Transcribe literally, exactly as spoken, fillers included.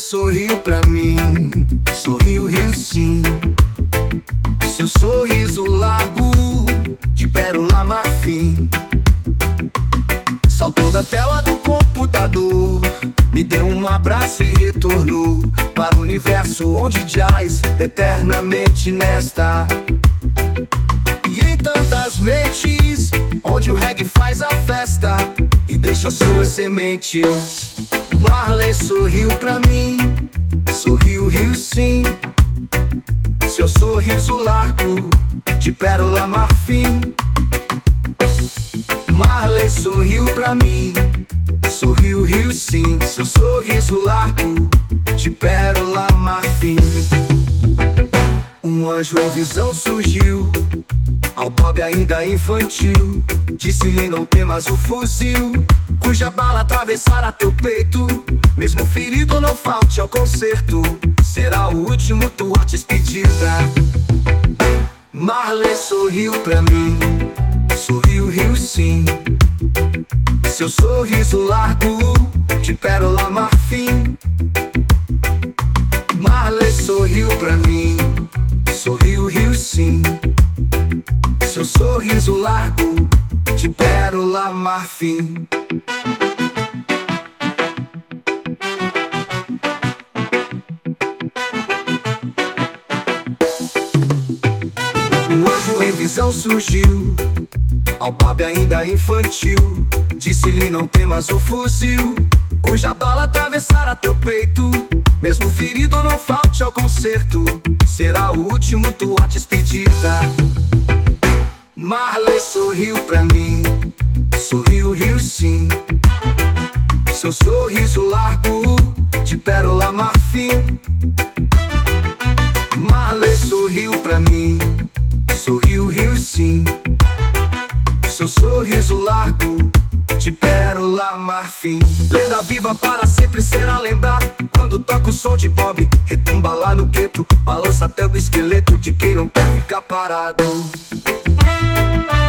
sorriu pra mim, sorriu, riu sim. Seu sorriso largo, de pérola marfim, saltou da tela do computador, me deu um abraço e retornou para o universo onde jaz eternamente nesta. E em tantas mentes, onde o reggae faz a festa e deixa suas sementes. Marley sorriu pra mim, sorriu, riu sim. Seu sorriso largo, de pérola marfim. Marley sorriu pra mim, sorriu, riu sim. Seu sorriso largo, de pérola marfim. Um anjo em visão surgiu, ao Bob ainda infantil. Disse-lhe não temas o fuzil, cuja bala atravessará teu peito. Mesmo ferido não falte ao concerto, será o último tua despedida. Marley sorriu pra mim, sorriu, riu sim. Seu sorriso largo, de pérola marfim. Marley sorriu pra mim, sorriu, riu sim. Seu sorriso largo, de pérola marfim. Um anjo em visão surgiu, ao Bob ainda infantil. Disse-lhe não temas o fuzil, cuja bala atravessará teu peito. Mesmo ferido não falte ao concerto, será o último tua despedida. Marley sorriu pra mim, sorriu, riu sim. Seu sorriso largo, de pérola marfim. Marley sorriu pra mim, sorriu, riu sim. Seu sorriso largo, de pérola marfim. Lenda viva para sempre será lembrar. Quando toca o som de Bob, retumba lá no gueto, balança até o esqueleto de quem não quer ficar parado.